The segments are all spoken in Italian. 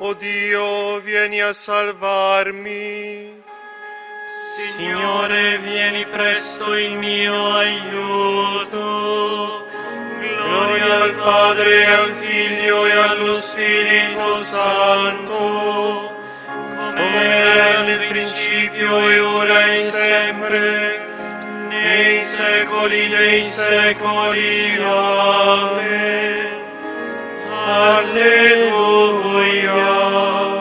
O Dio, vieni a salvarmi. Signore, vieni presto in mio aiuto. Gloria al Padre, al Figlio e allo Spirito Santo, come era nel principio e ora e sempre, nei secoli dei secoli. Amen. Alleluia.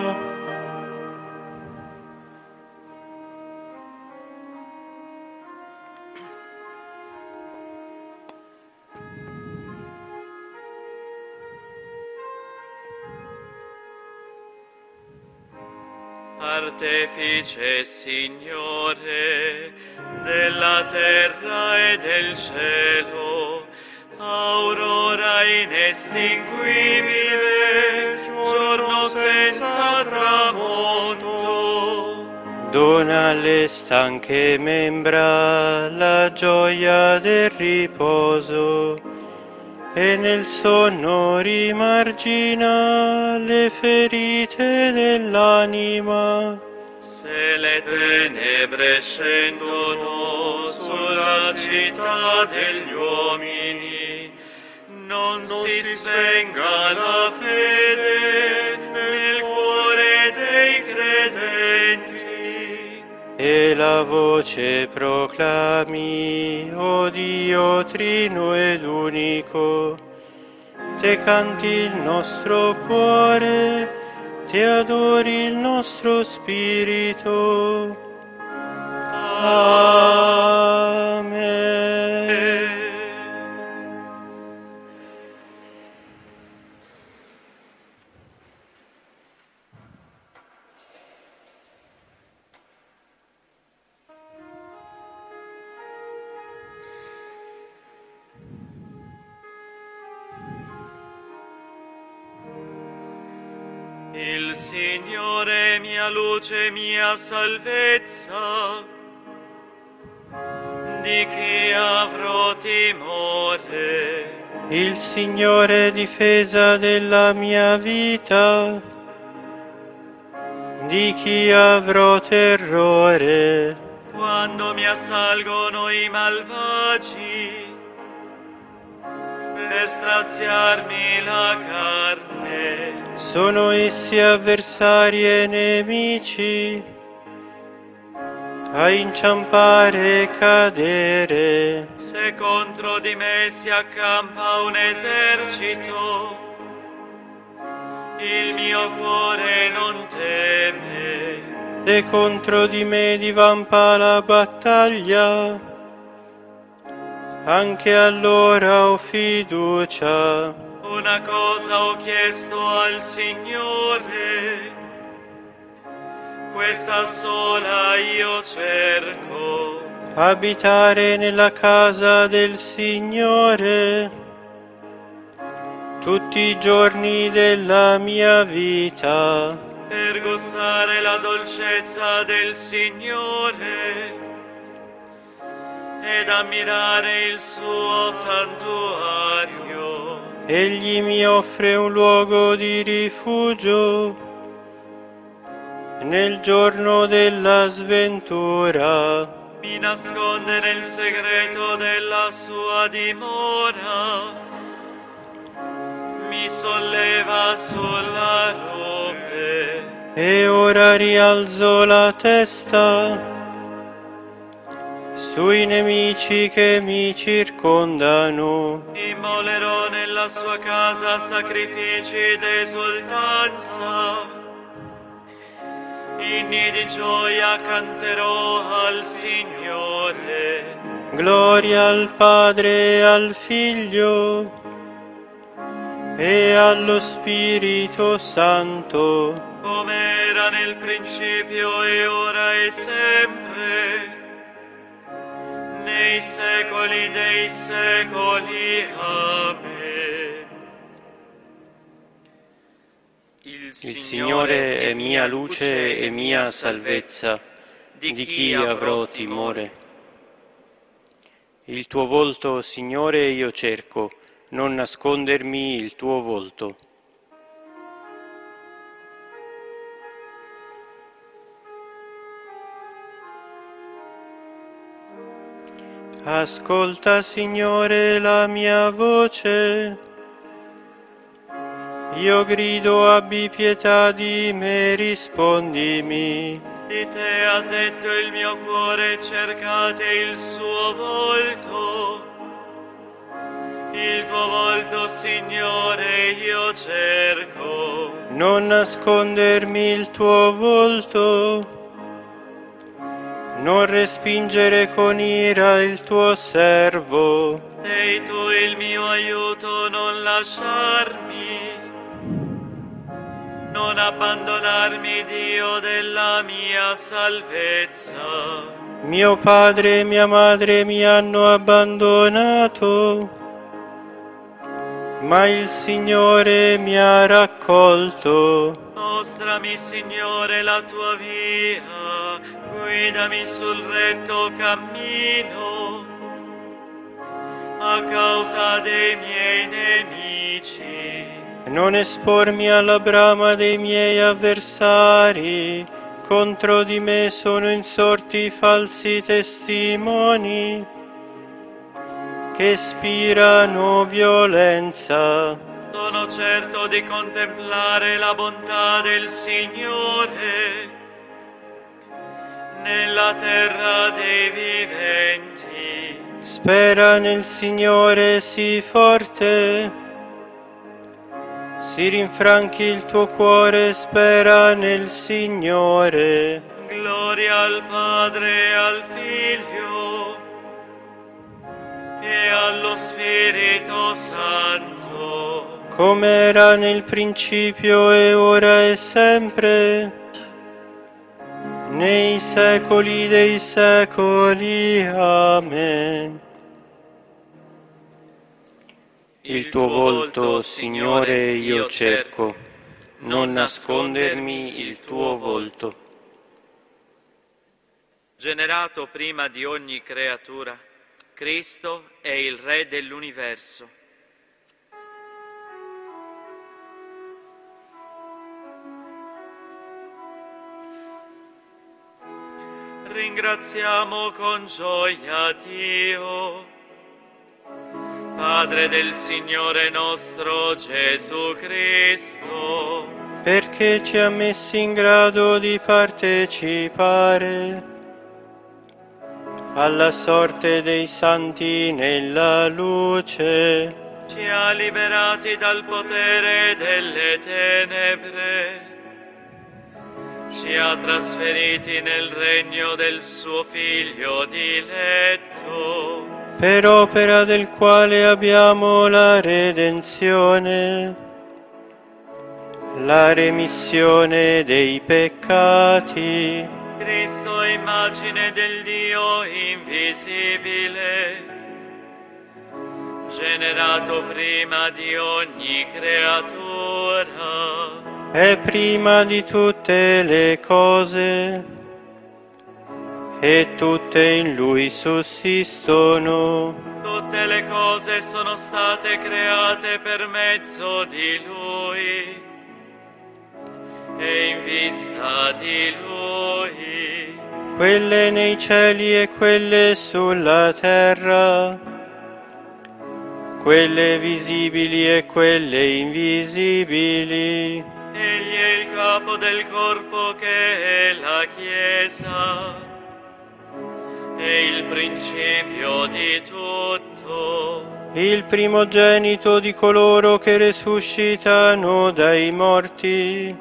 Artefice, Signore, della terra e del cielo, aurora inestinguibile, giorno senza tramonto. Dona alle stanche membra la gioia del riposo, e nel sonno rimargina le ferite dell'anima. Se le tenebre scendono sulla città degli uomini, non si spenga la fede nel cuore dei credenti. E la voce proclami, o Dio trino ed unico, te canti il nostro cuore, te adori il nostro spirito. Amen. Il Signore è mia luce e mia salvezza, di chi avrò timore? Il Signore è difesa della mia vita, di chi avrò terrore? Quando mi assalgono i malvagi, per straziarmi la carne, Sono essi avversari e nemici, a inciampare e cadere. se contro di me si accampa un esercito, il mio cuore non teme. Se contro di me divampa la battaglia, anche allora ho fiducia. Una cosa ho chiesto al Signore, questa sola io cerco, Abitare nella casa del Signore tutti i giorni della mia vita, per gustare la dolcezza del Signore ed ammirare il suo santuario. Egli mi offre un luogo di rifugio nel giorno della sventura. Mi nasconde nel segreto della sua dimora, mi solleva sulla rupe. E ora rialzo la testa sui nemici che mi circondano. Immolerò nella sua casa sacrifici d'esultanza, inni di gioia canterò al Signore. Gloria al Padre e al Figlio e allo Spirito Santo, Come era nel principio e ora e sempre, nei secoli dei secoli. Amen. Il Signore è mia luce e mia salvezza, di chi avrò timore? Il tuo volto, Signore, io cerco, non nascondermi il tuo volto. Ascolta, Signore, la mia voce. Io grido, abbi pietà di me, rispondimi. Di te ha detto il mio cuore, cercate il suo volto. Il tuo volto, Signore, io cerco. Non nascondermi il tuo volto. Non respingere con ira il tuo servo. Sei tu il mio aiuto, non lasciarmi. Non abbandonarmi, Dio della mia salvezza. Mio padre e mia madre mi hanno abbandonato, ma il Signore mi ha raccolto. Mostrami, Signore, la tua via, guidami sul retto cammino, a causa dei miei nemici. Non espormi alla brama dei miei avversari, contro di me sono insorti falsi testimoni, che spirano violenza. Sono certo di contemplare la bontà del Signore nella terra dei viventi. Spera nel Signore, sii forte. Si rinfranchi il tuo cuore, spera nel Signore. Gloria al Padre e al Figlio e allo Spirito Santo, come era nel principio e ora e sempre, nei secoli dei secoli. Amen. Il tuo volto, Signore, io cerco, non nascondermi il tuo volto. Generato prima di ogni creatura, Cristo è il Re dell'universo. Ringraziamo con gioia Dio, Padre del Signore nostro Gesù Cristo, perché ci ha messi in grado di partecipare alla sorte dei santi nella luce. ci ha liberati dal potere delle tenebre, ci ha trasferiti nel regno del suo Figlio diletto, per opera del quale abbiamo la redenzione, la remissione dei peccati. Cristo immagine del Dio invisibile, generato prima di ogni creatura, È prima di tutte le cose, e tutte in Lui sussistono. tutte le cose sono state create per mezzo di Lui e in vista di Lui. Quelle nei cieli e quelle sulla terra, quelle visibili e quelle invisibili. Egli è il capo del corpo che è la Chiesa, è il principio di tutto, Il primogenito di coloro che resuscitano dai morti,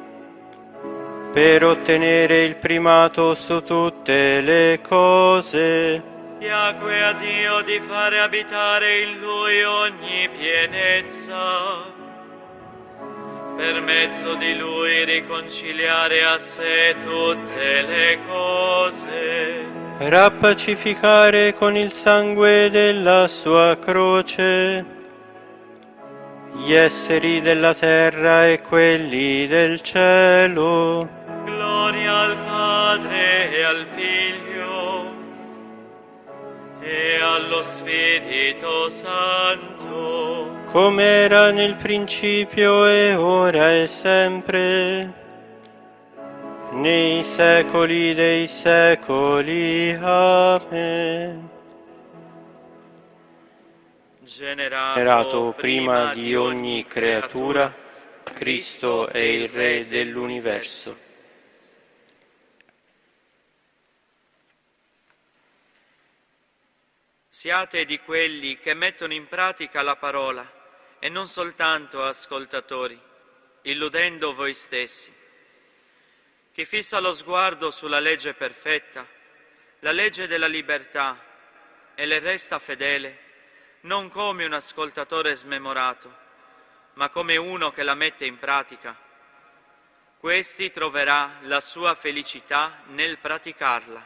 per ottenere il primato su tutte le cose. piacque a Dio di fare abitare in Lui ogni pienezza, per mezzo di Lui riconciliare a sé tutte le cose, Rappacificare con il sangue della sua croce gli esseri della terra e quelli del cielo. gloria al Padre e al Figlio e allo Spirito Santo, Come era nel principio e ora e sempre, nei secoli dei secoli. Amen. generato prima di ogni creatura, Cristo è il Re dell'universo. Siate di quelli che mettono in pratica la parola e non soltanto ascoltatori, illudendo voi stessi. Chi fissa lo sguardo sulla legge perfetta, la legge della libertà, e le resta fedele, non come un ascoltatore smemorato, ma come uno che la mette in pratica, questi troverà la sua felicità nel praticarla.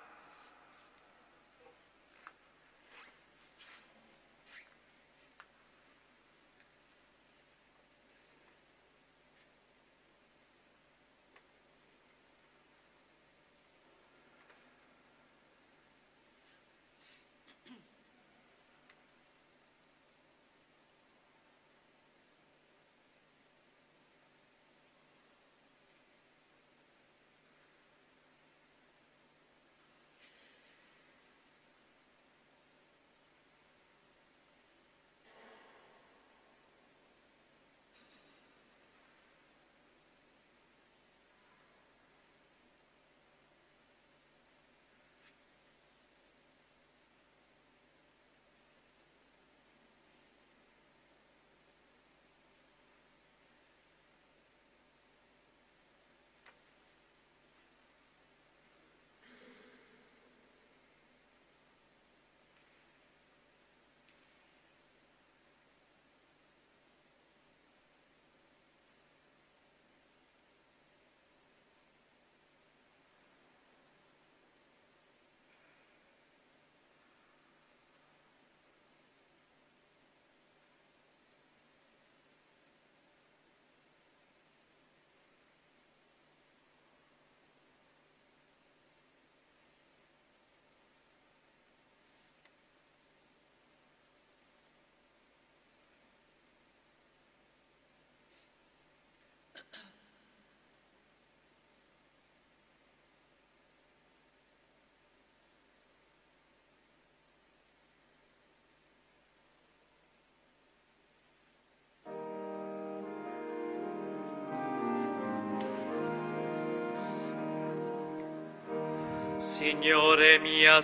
Signore mia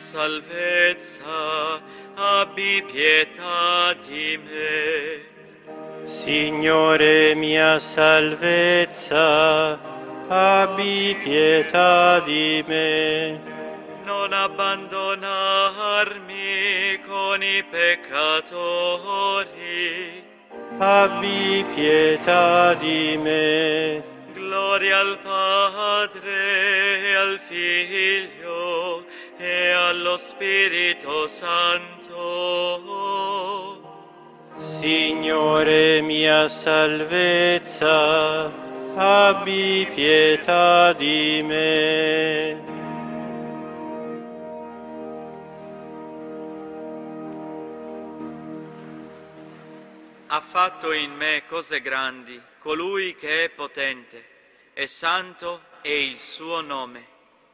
salvezza, abbi pietà di me. Signore mia salvezza, abbi pietà di me. Non abbandonarmi con i peccatori. Abbi pietà di me. Gloria al Padre, e al Figlio, e allo Spirito Santo. Signore mia salvezza, abbi pietà di me. Ha fatto in me cose grandi colui che è potente, e santo è il suo nome.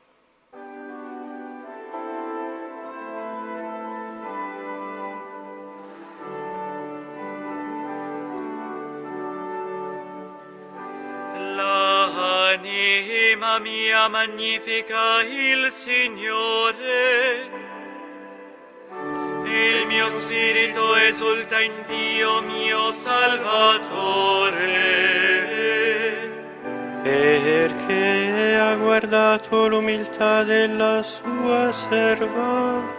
L'anima mia magnifica il Signore, il mio spirito esulta in Dio mio Salvatore. Perché ha guardato l'umiltà della sua serva.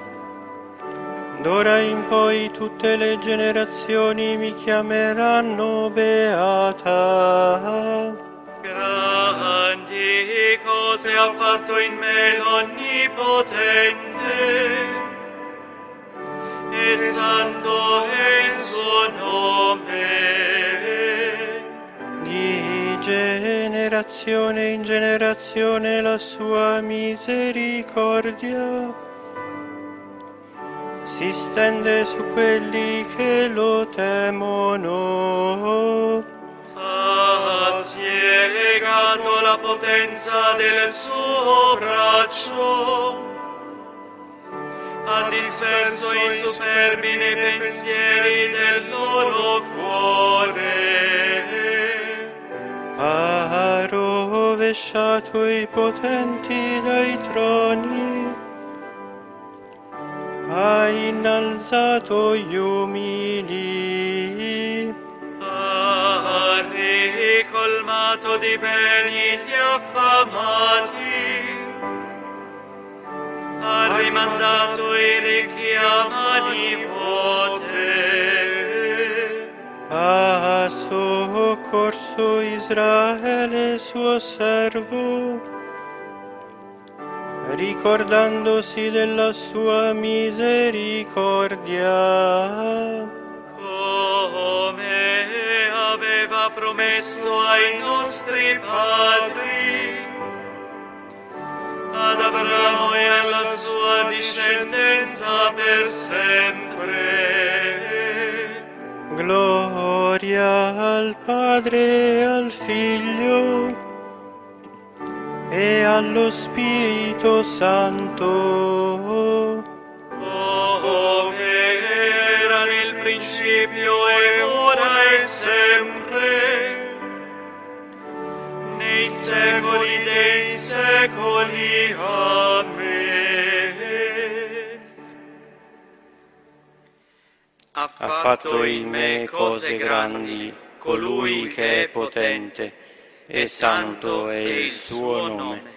D'ora in poi tutte le generazioni mi chiameranno beata. Grandi cose ha fatto in me l'Onnipotente, e santo è il suo nome. Di generazione in generazione la sua misericordia si stende su quelli che lo temono. Ha spiegato la potenza del suo braccio, ha disperso i superbi nei pensieri del loro cuore. Ha rovesciato i potenti dai troni, ha innalzato gli umili, Ha ricolmato di beni gli affamati, ha rimandato i ricchi a mani vuote. ha soccorso Israele suo servo, ricordandosi della sua misericordia, Come aveva promesso ai nostri padri, ad Abramo e alla sua discendenza per sempre. gloria al Padre e al Figlio e allo Spirito Santo, Come era nel principio e ora e sempre, nei secoli dei secoli. Amen. ha fatto in me cose grandi, colui che è potente, e santo è il suo nome.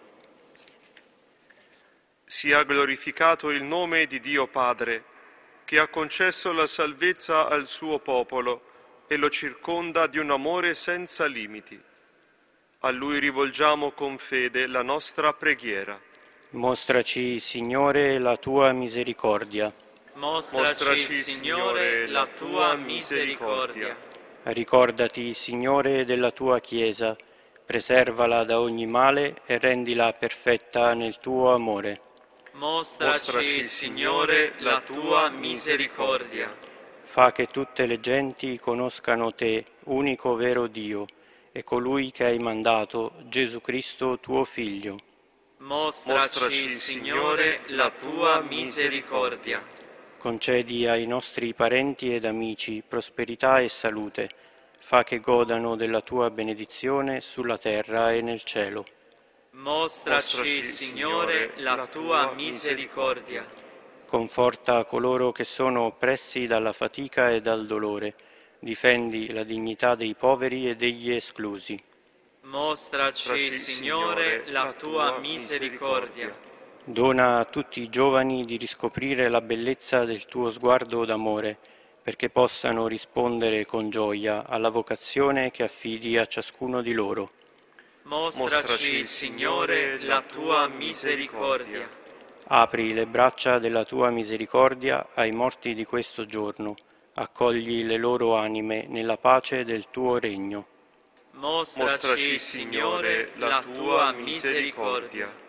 Sia glorificato il nome di Dio Padre, che ha concesso la salvezza al suo popolo e lo circonda di un amore senza limiti. A Lui rivolgiamo con fede la nostra preghiera. Mostraci, Signore, la tua misericordia. Mostraci, Signore, la tua misericordia. Ricordati, Signore, della tua Chiesa, preservala da ogni male e rendila perfetta nel tuo amore. Mostraci, Signore, la tua misericordia. Fa che tutte le genti conoscano te, unico vero Dio, e colui che hai mandato, Gesù Cristo, tuo Figlio. Mostraci, Signore, la tua misericordia. Concedi ai nostri parenti ed amici prosperità e salute. Fa che godano della tua benedizione sulla terra e nel cielo. Mostraci, Signore, la tua misericordia. Conforta coloro che sono oppressi dalla fatica e dal dolore. Difendi la dignità dei poveri e degli esclusi. Mostraci, Signore, la tua misericordia. Dona a tutti i giovani di riscoprire la bellezza del tuo sguardo d'amore, perché possano rispondere con gioia alla vocazione che affidi a ciascuno di loro. Mostraci, Signore, la tua misericordia. Apri le braccia della tua misericordia ai morti di questo giorno, accogli le loro anime nella pace del tuo regno. Mostraci, Signore, la tua misericordia.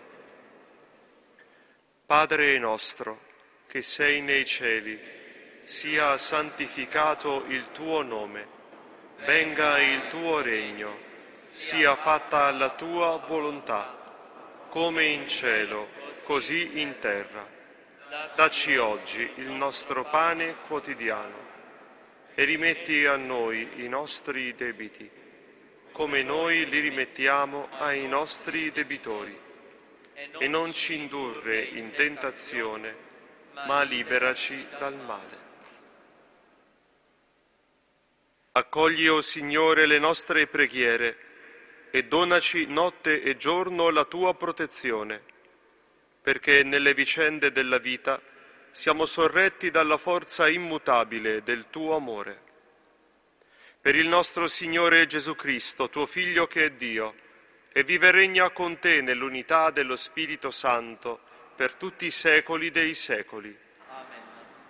Padre nostro, che sei nei cieli, sia santificato il tuo nome, venga il tuo regno, sia fatta la tua volontà, come in cielo, così in terra. Dacci oggi il nostro pane quotidiano e rimetti a noi i nostri debiti, come noi li rimettiamo ai nostri debitori. E non ci indurre in tentazione, ma liberaci dal male. Accogli, o Signore, le nostre preghiere e donaci notte e giorno la tua protezione, perché nelle vicende della vita siamo sorretti dalla forza immutabile del tuo amore. Per il nostro Signore Gesù Cristo, tuo Figlio che è Dio, e vive e regna con te nell'unità dello Spirito Santo per tutti i secoli dei secoli. Amen.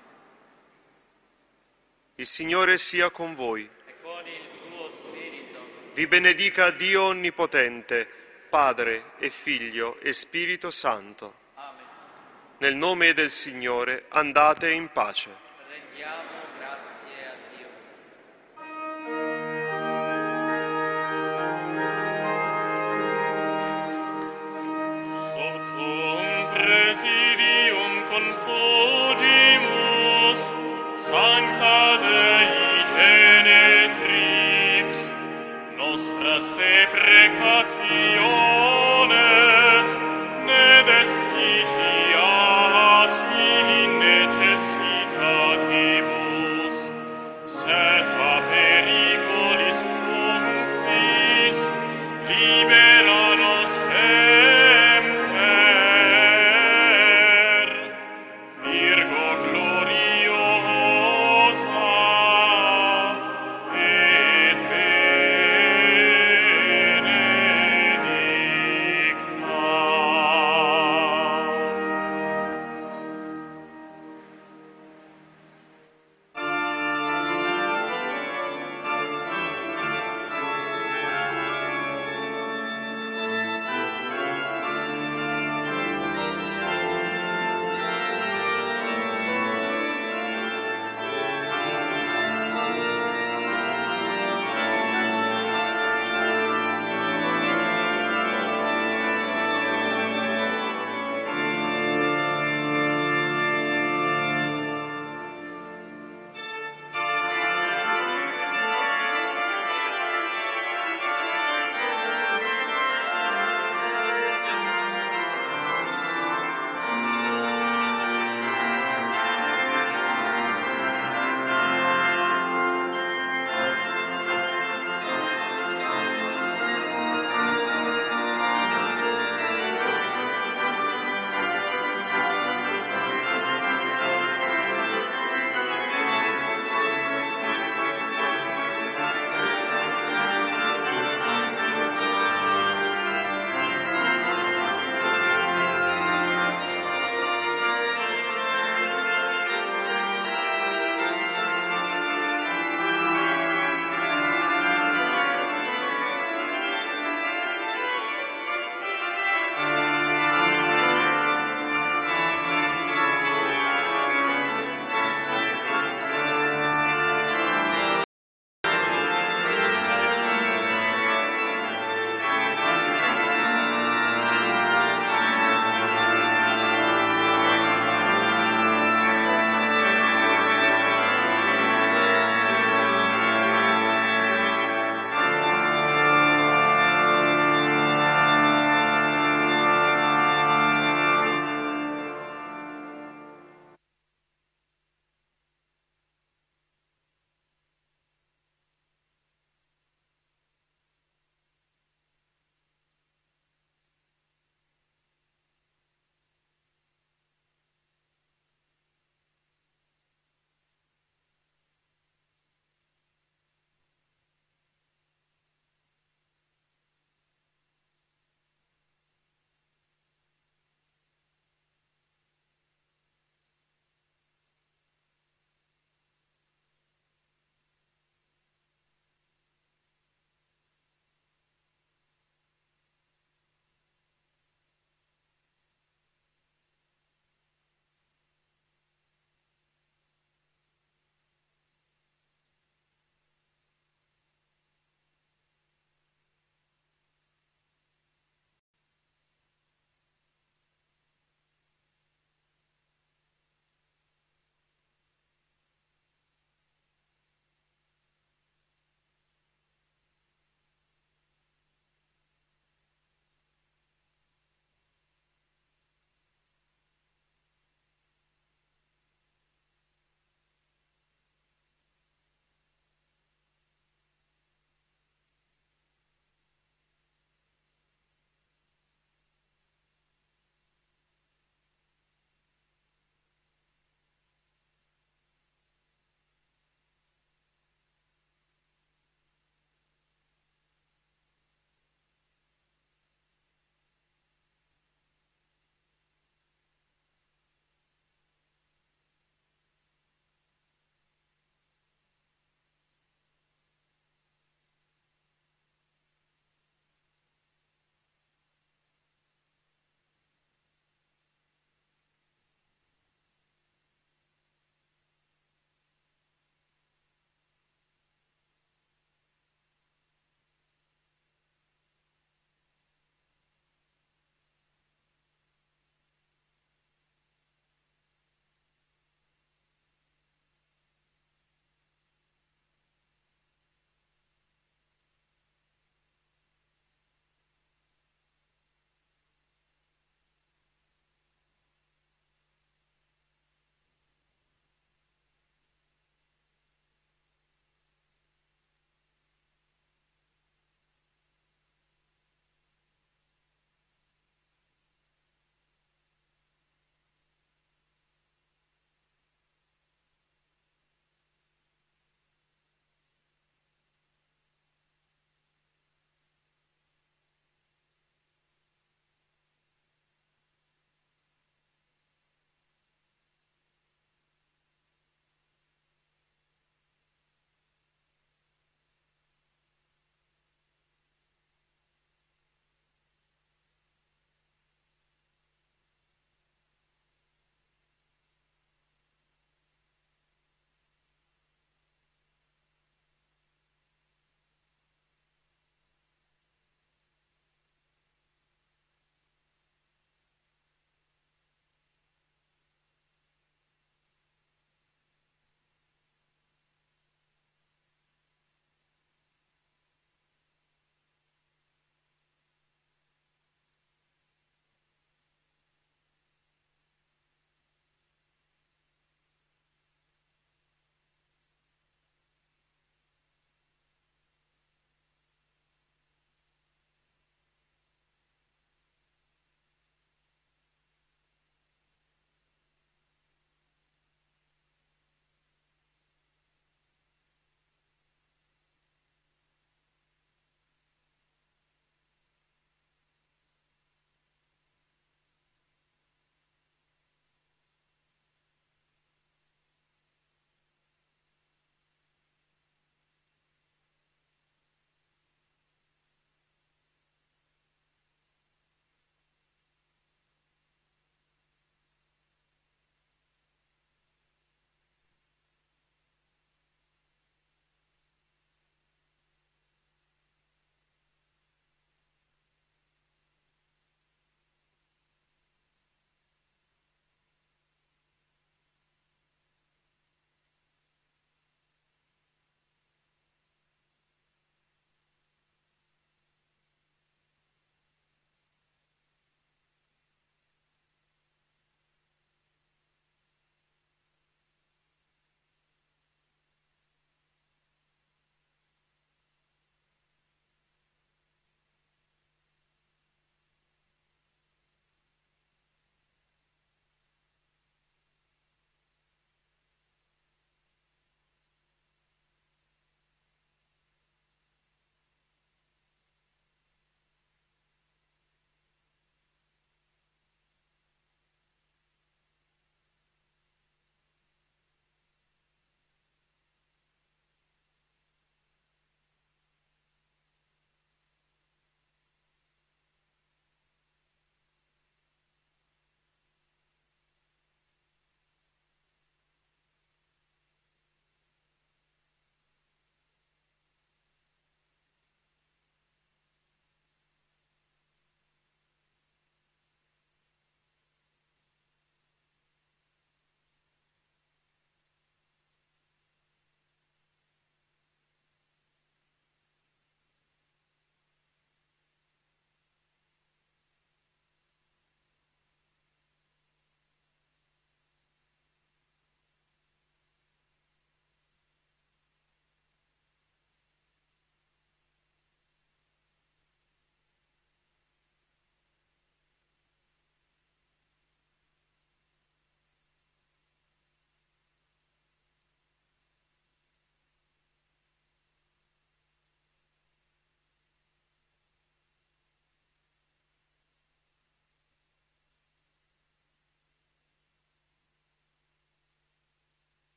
Il Signore sia con voi. E con il tuo spirito. Vi benedica Dio Onnipotente, Padre e Figlio e Spirito Santo. Amen. Nel nome del Signore andate in pace. Rendiamo